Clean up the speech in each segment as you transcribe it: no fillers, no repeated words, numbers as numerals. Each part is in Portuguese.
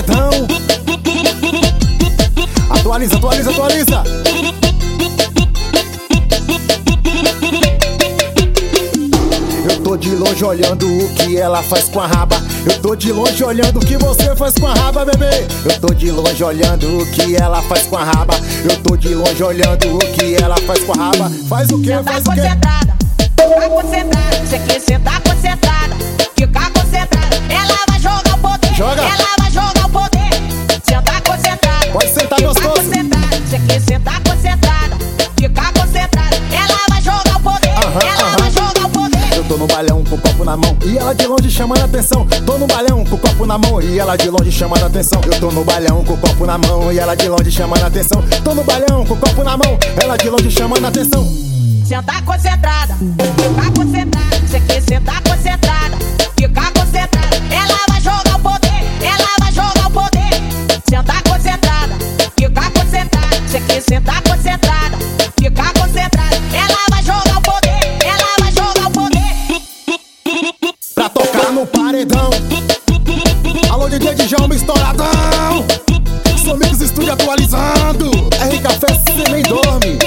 paredão. Atualiza, atualiza, atualiza. Eu tô de longe olhando o que ela faz com a raba. Eu tô de longe olhando o que você faz com a raba, bebê. Eu tô de longe olhando o que ela faz com a raba. Eu tô de longe olhando o que ela faz com a raba. Faz o que, faz o que? Fica concentrada, você quer sentar concentrada. Fica concentrada, ela vai jogar o poder. Joga. Ela vai jogar o poder. Senta concentrada, pode sentar fica gostoso. Concentrada, você quer sentar concentrada. Fica concentrada, ela vai jogar o poder. Ela vai jogar o poder. Eu tô no balão com o copo na mão e ela de longe chamando a atenção. Tô no balão com o copo na mão e ela de longe chamando a atenção. Eu tô no balão com o copo na mão e ela de longe chamando a atenção. Tô no balão com o copo na mão, ela de longe chamando a atenção. Senta concentrada, fica concentrada, você quer sentar concentrada. Fica concentrada, ela vai jogar o poder. Ela vai jogar o poder. Senta concentrada, fica concentrada, você quer sentar concentrada. Fica concentrada, ela vai jogar o poder. Ela vai jogar o poder. Pra tocar no paredão. Alô, DJ Djalma estouradão. Somix Estúdio atualizando. R Café, cê nem dorme.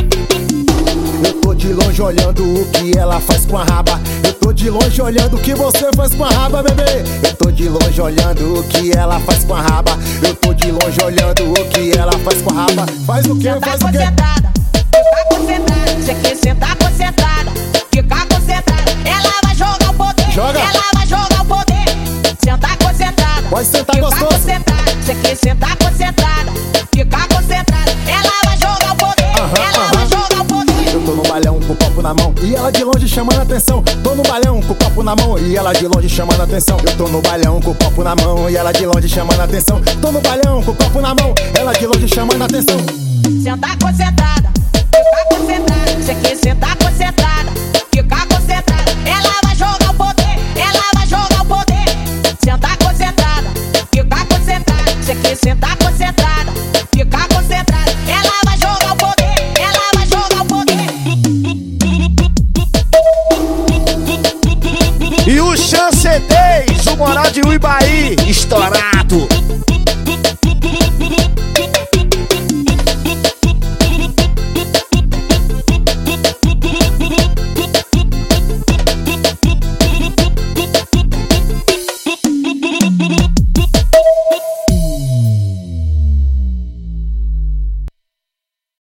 Eu tô de longe olhando o que ela faz com a raba. Eu tô de longe olhando o que você faz com a raba, bebê. Eu tô de longe olhando o que ela faz com a raba. Eu tô de longe olhando o que ela faz com a raba. Faz o que, faz o que? Concentrada, fica concentrada, você quer sentar concentrada. Fica concentrada, ela vai jogar o poder. Joga. Ela vai jogar o poder. Senta concentrada, Pode sentar fica gostoso. concentrada, você quer sentar concentrada. Fica concentrada, ela vai jogar o poder. Ela vai jogar o poder. Eu tô no balão com o copo na mão e ela de longe chamando a atenção. Tô no balão com o copo na mão e ela de longe chamando a atenção. Eu tô no balão com o copo na mão e ela de longe chamando a atenção. Tô no balão com o copo na mão, ela de longe chamando a atenção. Senta concentrada, fica concentrada, você quer sentar concentrada. Fica concentrada, ela vai jogar o poder. Ela vai jogar o poder. Senta concentrada, fica concentrada, você quer sentar concentrada. Fica concentrada, ela vai jogar o poder. Ela vai jogar o poder. E o Chance 10, o Moral de Uibaí, estourado.